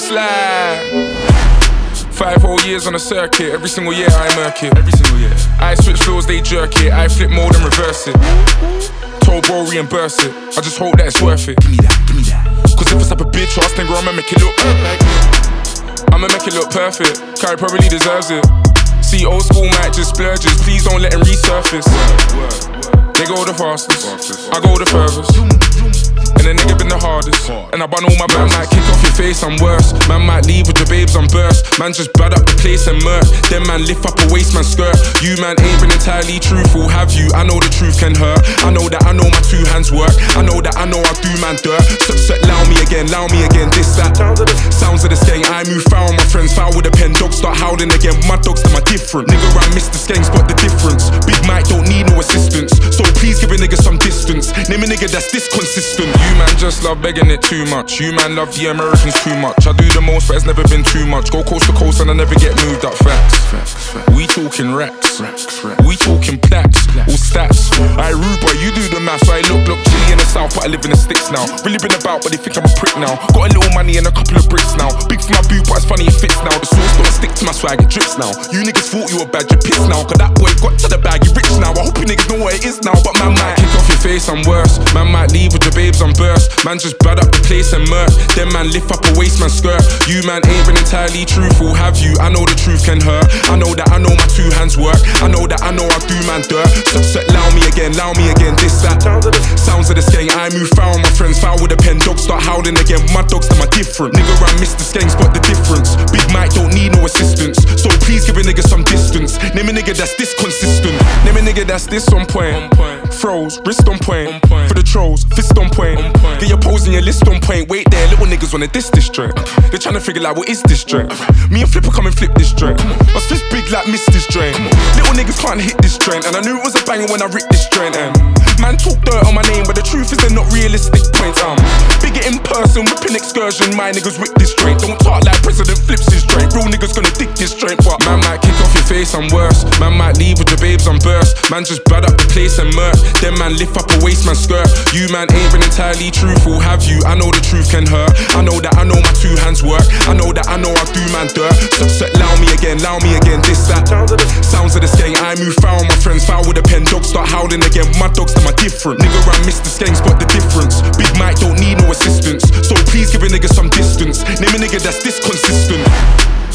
slide. 5 whole years on the circuit, every single year I murk it. Every single year I switch floors, they jerk it. I flip mode and reverse it. Told bro reimburse it. I just hope that it's worth it. Give me that. Cause if it's up a bitch ass nigga, I'ma make it look I'ma make it look perfect. Kai probably deserves it. See, old school might just splurges. Please don't let him resurface. They go the fastest, I go the furthest. And the nigga been the hardest. And I bun all my man might kick off your face, I'm worse. Man might leave with your babes, I'm burst. Man just bad up the place and murk. Then man lift up a waist, man skirt. You man ain't been entirely truthful, have you? I know the truth can hurt. I know that I know my 2 hands work. I know that I know I do man dirt. Allow me again, this, that. Sounds of the skeng, I move foul, my friends foul with a pen. Dogs start howling again, my dogs to my different. Nigga, I miss the skeng, spot the difference. Big Mike don't need no assistance. So please give a nigga some distance. Name a nigga that's this consistent. You man just love begging it too much. You man love the Americans too much. I do the most, but it's never been too much. Go coast to coast and I never get moved up. Facts. We talking racks. We talking plaques. All stats. I rude boy, you do the maths. So I look chilly in the south, but I live in the sticks now. Really been about, but they think I'm a prick now. Got a little money and a couple of bricks now. Big for my boot, but it's funny it fits now. The sauce don't stick to my swag, it drips now. You niggas thought you were bad, you're pissed now. Cause that boy got to the bag, you rich now. I hope you niggas know what it is now. But man might kick off your face, I'm worse. Man might leave with your babes, I'm burst. Man just bad up the place and murk. Then man lift up a waist, man skirt. You man ain't been entirely truthful, have you? I know the truth can hurt. I know that I know my 2 hands work. I know that I know I do man dirt. Allow me again, this, that. Sounds of the skeng, I move foul, my friends foul with a pen. Dogs start howling again, my dogs to my different. Nigga, I miss the skeng, spot the difference. Big Mike don't need no assistance. So please give a nigga some distance. Name a nigga that's this consistent. Name a nigga that's this on point. Froze, wrist on point. For the trolls, fist on point. Get your pose and your list on point. Wait there, little niggas wanna diss this joint. They're trying to figure out what is this joint. Me and Flipper come and flip this joint. My fist big like miss this joint. Little niggas can't hit this joint. And I knew it was a banger when I ripped this joint. Man talk dirt on my name, but the truth is they're not realistic points. Bigger in person, whipping excursion. My niggas whip this joint. Don't talk like President flips his joint. Real niggas gonna dig this joint. But man might kick off your face, I'm worse. Man might leave with your babes, I'm burst. Man just bad up the place and murk. Then man lift up a waist, man skirt. You man ain't been entirely truthful, have you? I know the truth can hurt. I know that I know my 2 hands work. I know that I know I do man dirt. Allow me again, this, that. Sounds of the skeng, I move foul, my friends foul with a pen. Dogs start howling again, my dogs to my different. Nigga, I miss the skeng, spot the difference. Big Mike don't need no assistance. So please give a nigga some distance. Name a nigga that's this consistent.